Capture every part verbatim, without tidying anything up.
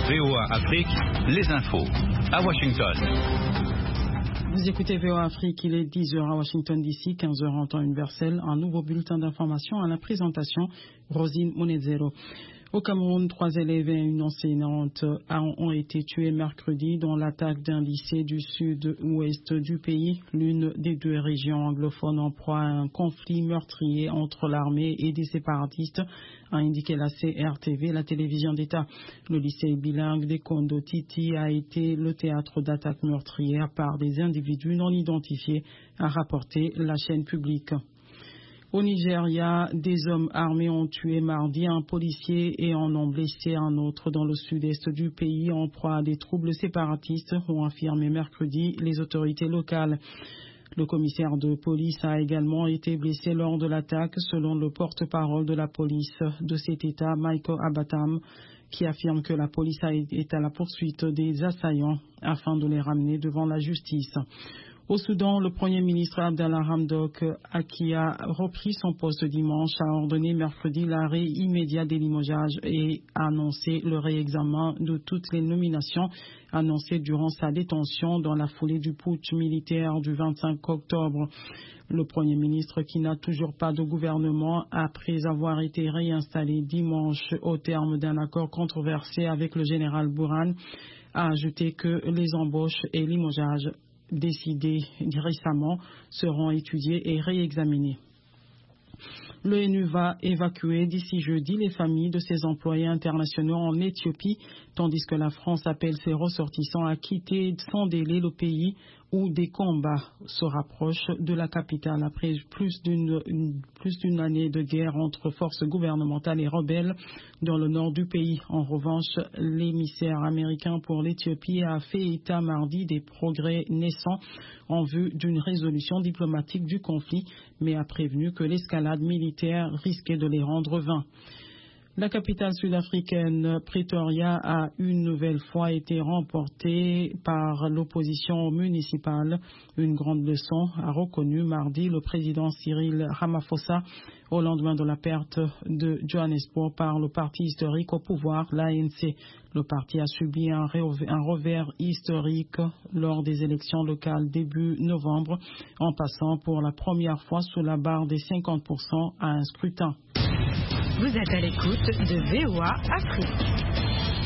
V O A Afrique, les infos à Washington. Vous écoutez V O A Afrique, il est dix heures à Washington D C, quinze heures en temps universel. Un nouveau bulletin d'information à la présentation, Rosine Monezero. Au Cameroun, trois élèves et une enseignante ont été tués mercredi dans l'attaque d'un lycée du sud-ouest du pays. L'une des deux régions anglophones en proie à un conflit meurtrier entre l'armée et des séparatistes, a indiqué la C R T V, la télévision d'État. Le lycée bilingue des Kondo Titi a été le théâtre d'attaques meurtrières par des individus non identifiés, a rapporté la chaîne publique. Au Nigeria, des hommes armés ont tué mardi un policier et en ont blessé un autre dans le sud-est du pays en proie à des troubles séparatistes, ont affirmé mercredi les autorités locales. Le commissaire de police a également été blessé lors de l'attaque, selon le porte-parole de la police de cet État, Michael Abatam, qui affirme que la police est à la poursuite des assaillants afin de les ramener devant la justice. Au Soudan, le Premier ministre Abdallah Hamdok, qui a repris son poste dimanche, a ordonné mercredi l'arrêt immédiat des limogeages et a annoncé le réexamen de toutes les nominations annoncées durant sa détention dans la foulée du putsch militaire du vingt-cinq octobre. Le Premier ministre, qui n'a toujours pas de gouvernement après avoir été réinstallé dimanche au terme d'un accord controversé avec le général Bourhan, a ajouté que les embauches et limogeages décidés récemment seront étudiés et réexaminés. L'O N U va évacuer d'ici jeudi les familles de ses employés internationaux en Éthiopie, tandis que la France appelle ses ressortissants à quitter sans délai le pays où des combats se rapprochent de la capitale après plus d'une, une, plus d'une année de guerre entre forces gouvernementales et rebelles dans le nord du pays. En revanche, l'émissaire américain pour l'Éthiopie a fait état mardi des progrès naissants en vue d'une résolution diplomatique du conflit, mais a prévenu que l'escalade militaire risquait de les rendre vains. La capitale sud-africaine, Pretoria, a une nouvelle fois été remportée par l'opposition municipale. Une grande leçon, a reconnu mardi le président Cyril Ramaphosa au lendemain de la perte de Johannesburg par le parti historique au pouvoir, l'A N C. Le parti a subi un revers historique lors des élections locales début novembre, en passant pour la première fois sous la barre des cinquante pour cent à un scrutin. Vous êtes à l'écoute de V O A Afrique.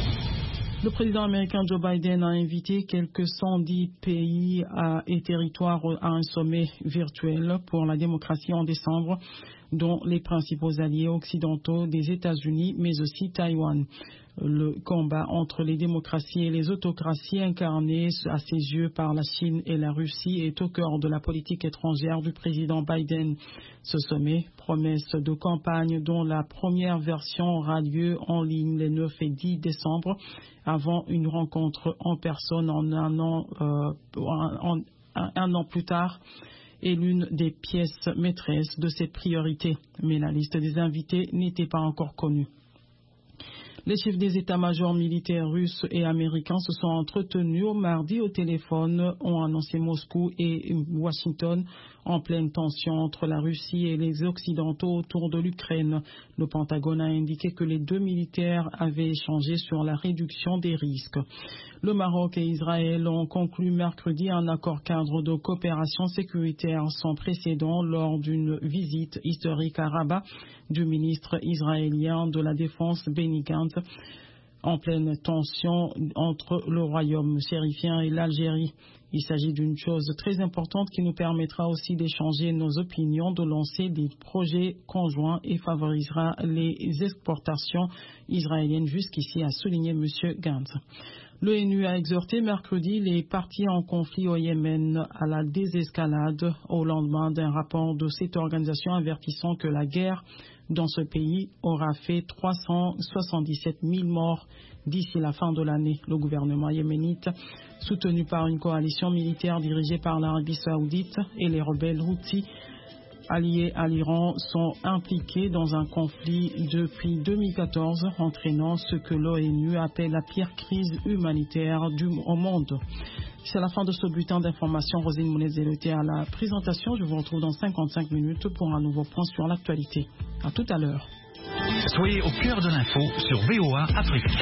Le président américain Joe Biden a invité quelques cent dix pays et territoires à un sommet virtuel pour la démocratie en décembre, dont les principaux alliés occidentaux des États-Unis, mais aussi Taïwan. Le combat entre les démocraties et les autocraties incarnées à ses yeux par la Chine et la Russie est au cœur de la politique étrangère du président Biden. Ce sommet, promesse de campagne dont la première version aura lieu en ligne les neuf et dix décembre, avant une rencontre en personne en un an, euh, en, un, un an plus tard, est l'une des pièces maîtresses de cette priorité. Mais la liste des invités n'était pas encore connue. Les chefs des états-majors militaires russes et américains se sont entretenus au mardi au téléphone, ont annoncé Moscou et Washington, en pleine tension entre la Russie et les Occidentaux autour de l'Ukraine. Le Pentagone a indiqué que les deux militaires avaient échangé sur la réduction des risques. Le Maroc et Israël ont conclu mercredi un accord cadre de coopération sécuritaire sans précédent lors d'une visite historique à Rabat du ministre israélien de la Défense Benny Gantz, en pleine tension entre le royaume chérifien et l'Algérie. Il s'agit d'une chose très importante qui nous permettra aussi d'échanger nos opinions, de lancer des projets conjoints et favorisera les exportations israéliennes jusqu'ici, a souligné M. Gantz. L'O N U a exhorté mercredi les parties en conflit au Yémen à la désescalade au lendemain d'un rapport de cette organisation avertissant que la guerre dans ce pays aura fait trois cent soixante-dix-sept mille morts d'ici la fin de l'année. Le gouvernement yéménite, soutenu par une coalition militaire dirigée par l'Arabie saoudite et les rebelles Houthis, alliés à l'Iran, sont impliqués dans un conflit depuis deux mille quatorze, entraînant ce que l'O N U appelle la pire crise humanitaire du, au monde. C'est la fin de ce bulletin d'information. Rosine Monezero était à la présentation. Je vous retrouve dans cinquante-cinq minutes pour un nouveau point sur l'actualité. À tout à l'heure. Soyez au cœur de l'info sur V O A Afrique.